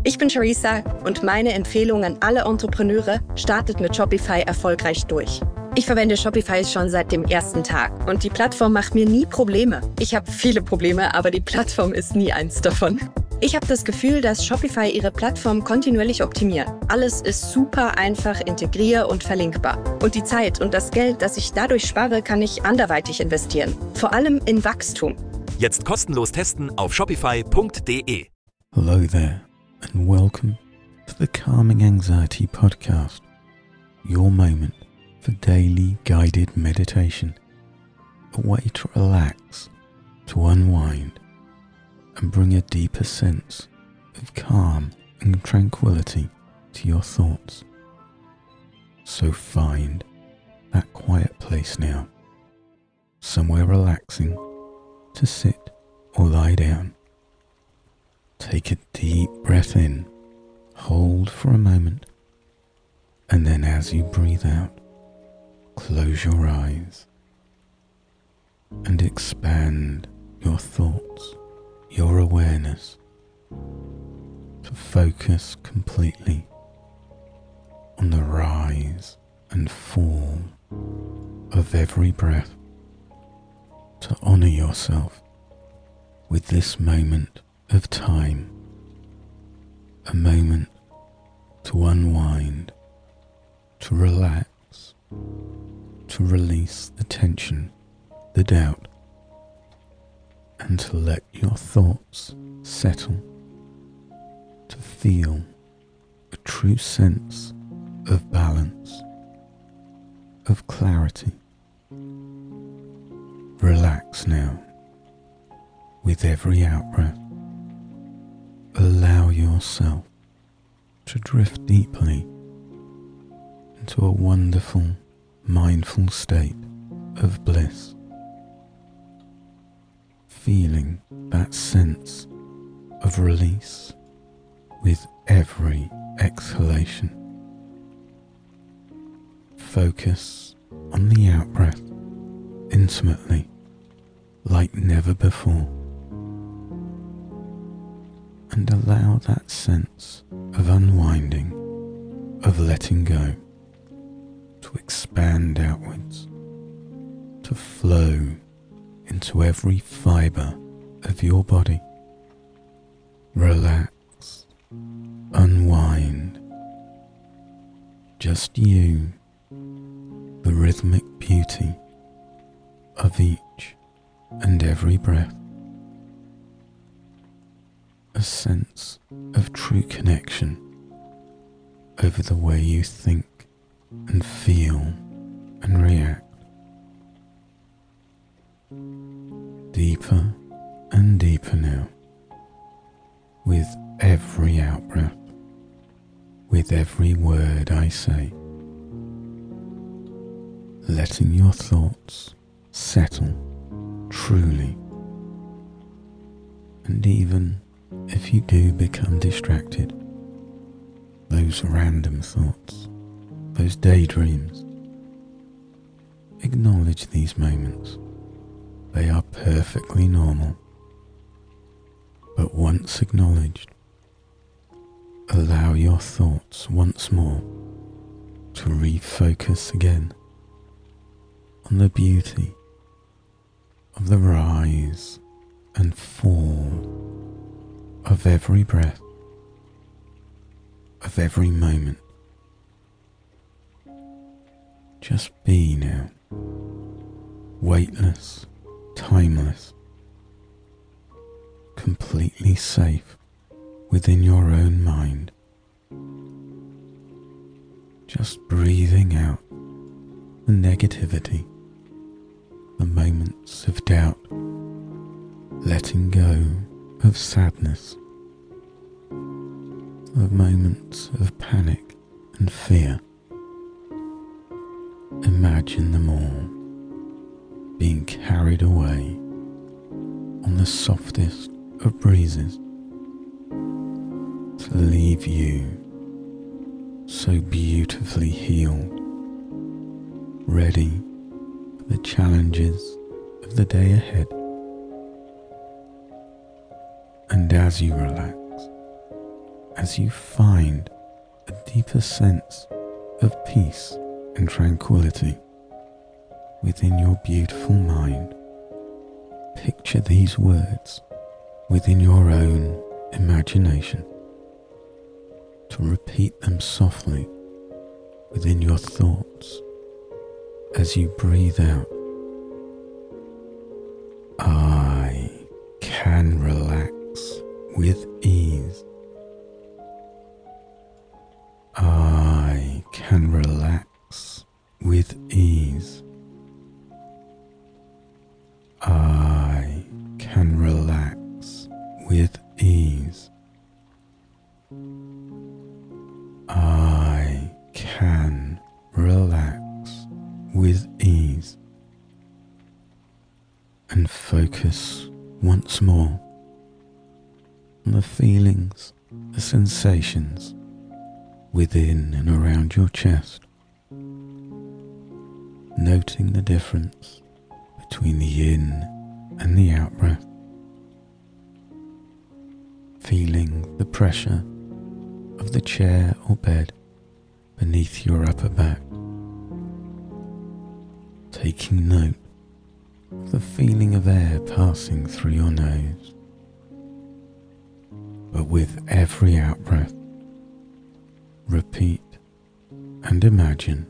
Ich bin Charissa und meine Empfehlung an alle Entrepreneure: startet mit Shopify erfolgreich durch. Ich verwende Shopify schon seit dem ersten Tag und die Plattform macht mir nie Probleme. Ich habe viele Probleme, aber die Plattform ist nie eins davon. Ich habe das Gefühl, dass Shopify ihre Plattform kontinuierlich optimiert. Alles ist super einfach integrier- und verlinkbar. Und die Zeit und das Geld, das ich dadurch spare, kann ich anderweitig investieren. Vor allem in Wachstum. Jetzt kostenlos testen auf shopify.de. Hello there and welcome to the Calming Anxiety Podcast, your moment for daily guided meditation, a way to relax, to unwind and bring a deeper sense of calm and tranquility to your thoughts. So find that quiet place now, somewhere relaxing to sit or lie down. Take a deep breath in, hold for a moment, and then as you breathe out, close your eyes and expand your thoughts, your awareness, to focus completely on the rise and fall of every breath, to honor yourself with this moment of time, a moment to unwind, to relax, to release the tension, the doubt, and to let your thoughts settle, to feel a true sense of balance, of clarity. Relax now. With every out-breath, allow yourself to drift deeply into a wonderful, mindful state of bliss, feeling that sense of release with every exhalation. Focus on the out-breath intimately, like never before, and allow that sense of unwinding, of letting go, to expand outwards, to flow into every fibre of your body. Relax, unwind, just you, the rhythmic beauty of each and every breath. A sense of true connection over the way you think and feel and react. Deeper and deeper now, with every out-breath, with every word I say, letting your thoughts settle truly, and even if you do become distracted, those random thoughts, those daydreams, acknowledge these moments. They are perfectly normal. But once acknowledged, allow your thoughts once more to refocus again on the beauty of the rise and fall of every breath, of every moment. Just be now, weightless, timeless, completely safe within your own mind. Just breathing out the negativity, the moments of doubt, letting go of sadness, of moments of panic and fear. Imagine them all being carried away on the softest of breezes to leave you so beautifully healed, ready for the challenges of the day ahead. And as you relax, as you find a deeper sense of peace and tranquility within your beautiful mind. Picture these words within your own imagination, to repeat them softly within your thoughts as you breathe out. I can relax with ease. I can relax with ease. I can relax with ease. I can relax with ease. And focus once more on the feelings, the sensations within and around your chest, noting the difference between the in and the out breath, feeling the pressure of the chair or bed beneath your upper back, taking note of the feeling of air passing through your nose. But with every out breath, repeat and imagine,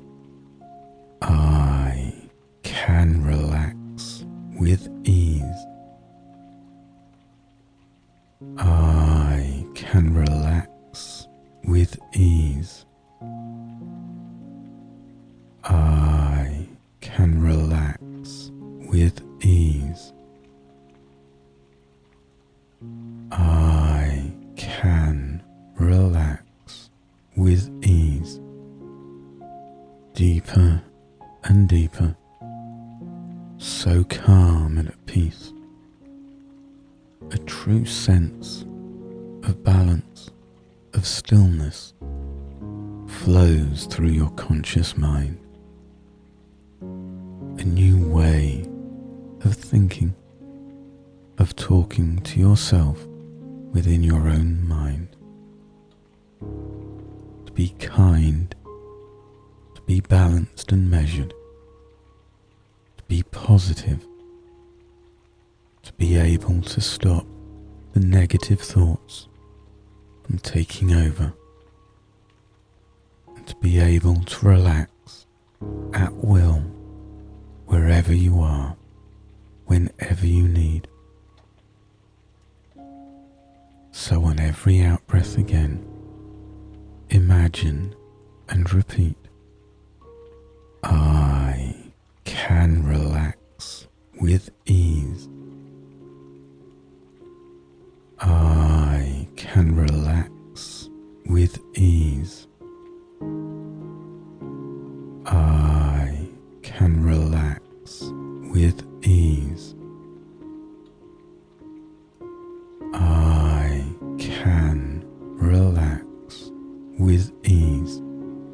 I can relax with ease. I can relax with ease. I can relax with ease. I can relax with ease. Deeper and deeper, so calm and at peace. A true sense of balance, of stillness, flows through your conscious mind. A new way of thinking, of talking to yourself within your own mind. To be kind, to be balanced and measured, to be positive, to be able to stop the negative thoughts from taking over, and to be able to relax at will wherever you are, whenever you need. So on every out breath again, imagine and repeat, I can relax with ease. I can relax with ease. I can relax with ease. I can relax with ease.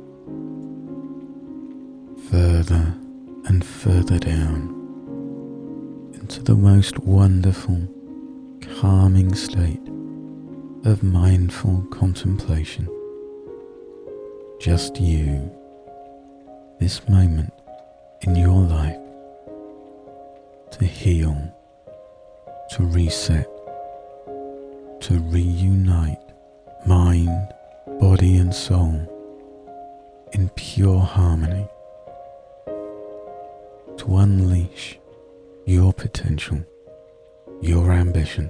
Further and further down into the most wonderful, calming state of mindful contemplation. Just you, this moment in your life, to heal, to reset, to reunite mind, body and soul in pure harmony, to unleash your potential, your ambition.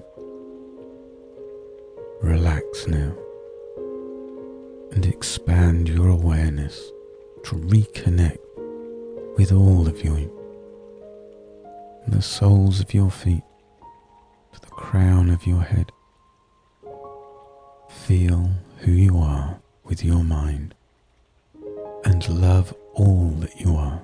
Relax now and expand your awareness to reconnect with all of you, from the soles of your feet to the crown of your head. Feel who you are with your mind and love all that you are.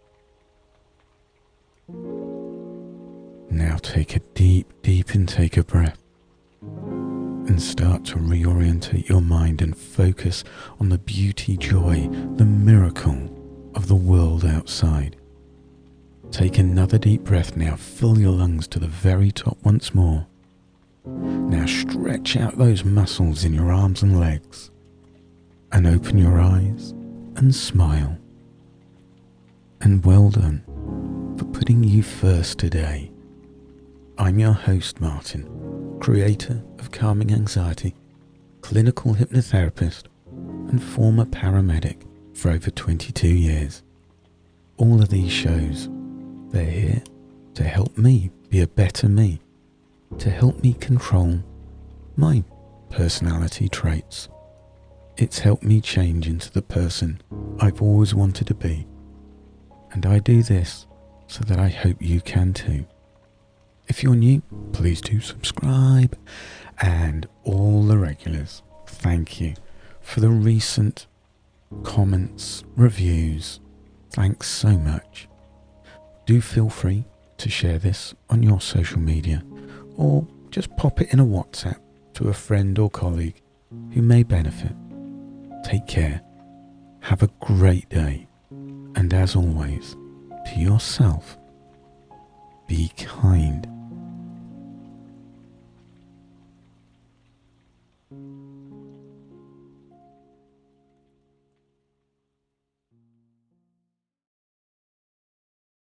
Now take a deep intake of breath and start to reorientate your mind and focus on the beauty, joy, the miracle of the world outside. Take another deep breath now. Fill your lungs to the very top once more Now stretch out those muscles in your arms and legs, and open your eyes and smile. And well done for putting you first today. I'm your host, Martin, creator of Calming Anxiety, clinical hypnotherapist, and former paramedic for over 22 years. All of these shows, they're here to help me be a better me, to help me control my personality traits. It's helped me change into the person I've always wanted to be. And I do this so that I hope you can too. If you're new, please do subscribe. And all the regulars, thank you for the recent comments, reviews. Thanks so much. Do feel free to share this on your social media, or just pop it in a WhatsApp to a friend or colleague who may benefit. Take care, have a great day, and as always, to yourself, be kind.